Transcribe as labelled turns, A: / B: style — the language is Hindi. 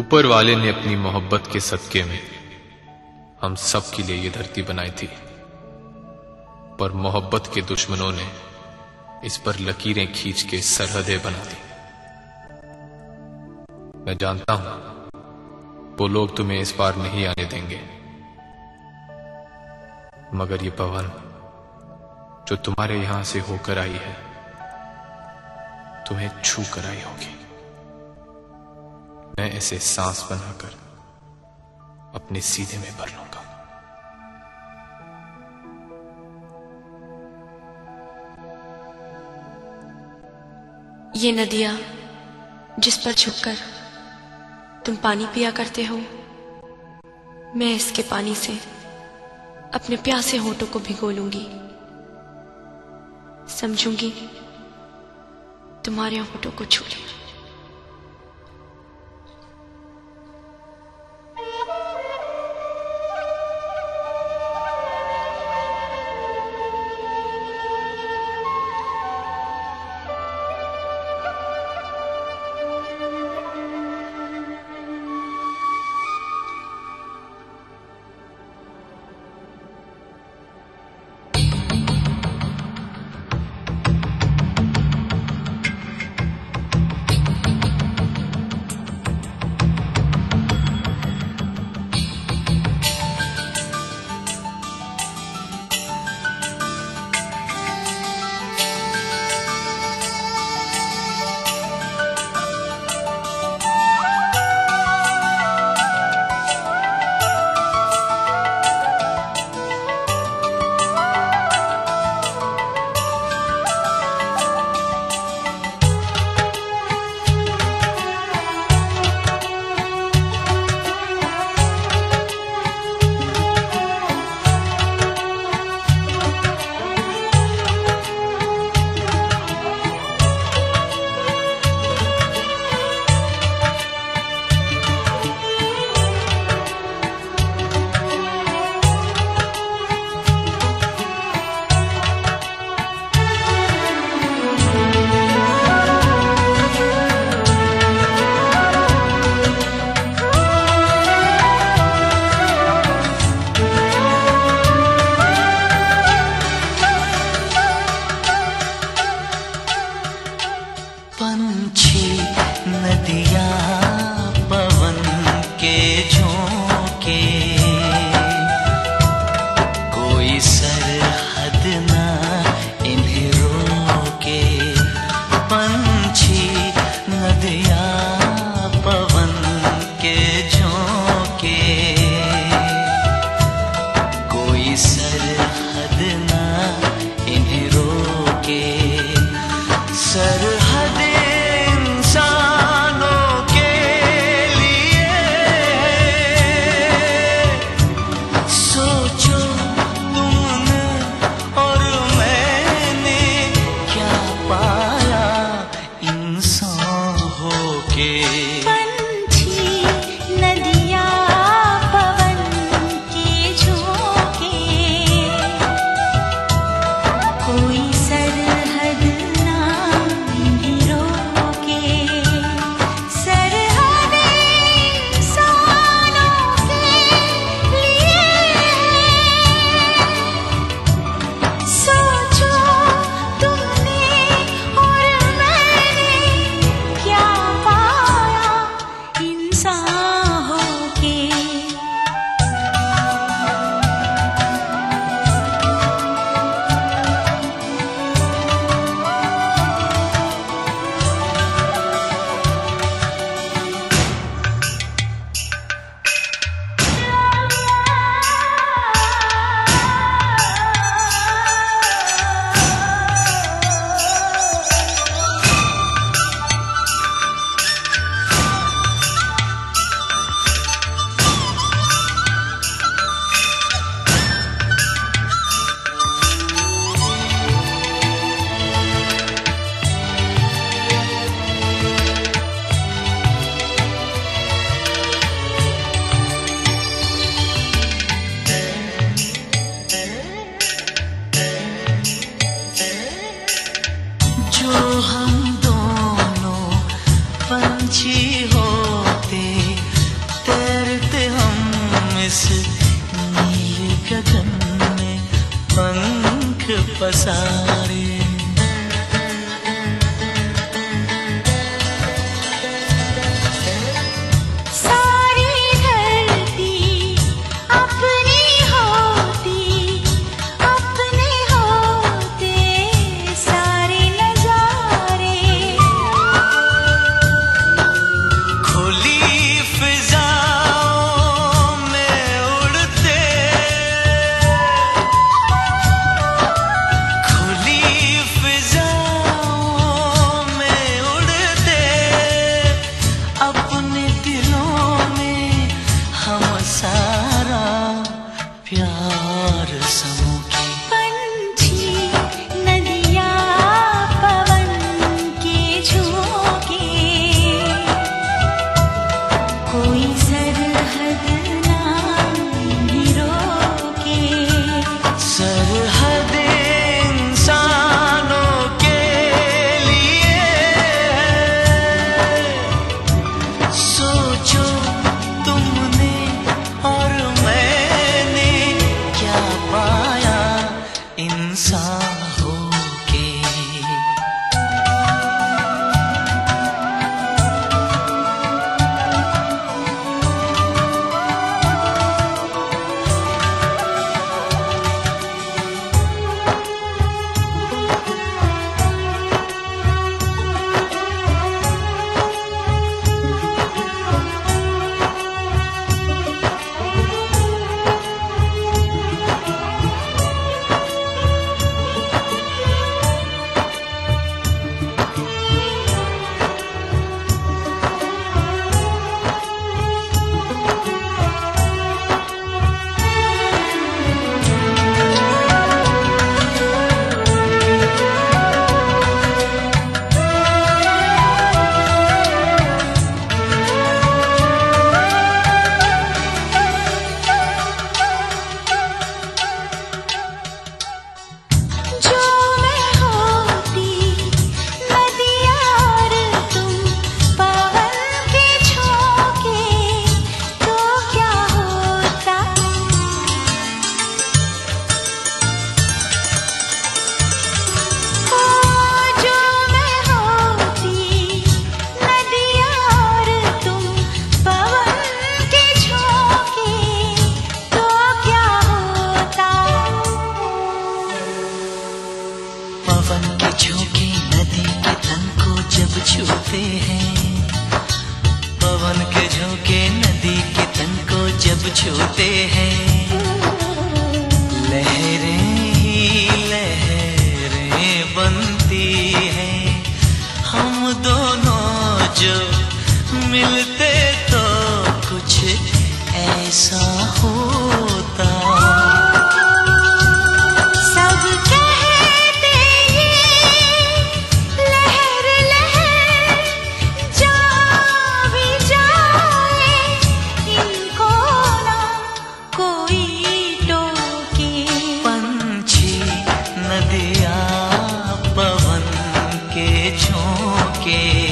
A: ऊपर वाले ने अपनी मोहब्बत के सदके में हम सब के लिए ये धरती बनाई थी, पर मोहब्बत के दुश्मनों ने इस पर लकीरें खींच के सरहदें बना दी। मैं जानता हूं वो लोग तुम्हें इस पार नहीं आने देंगे, मगर ये पवन जो तुम्हारे यहां से होकर आई है तुम्हें छू कर आई होगी। मैं इसे सांस बनाकर अपने सीने में भर लूंगा।
B: ये नदियां जिस पर झुककर तुम पानी पिया करते हो, मैं इसके पानी से अपने प्यासे होठों को भिगो लूंगी। समझूंगी तुम्हारे होठों को छू लिया।
C: पंछी नदियाँ पवन के झोंके, कोई सरहद ना इन्हें रोके। पंछी नदियाँ पवन के झोंके, कोई सरहद ना इन्हें रोके। सरहद इंसानों के लिए सोचो तुमने और मैंने क्या पाया इंसान होके। पंछी होते पसारे।
D: प्यार समूह के पंछी, नदियाँ, पवन के झोंके, कोई सरहद ना ही रोके।
C: सरहद इंसानों के लिए सोचो तुमने और मैंने क्या पाया इंसान होके। पवन के झोंके नदी के तन को जब छूते हैं, पवन के झोंके नदी के तन को जब छूते हैं, लहरें ही लहरें बनती हैं। हम दोनों जो मिलते तो कुछ ऐसा होता। नदियाँ, पवन के झोंके।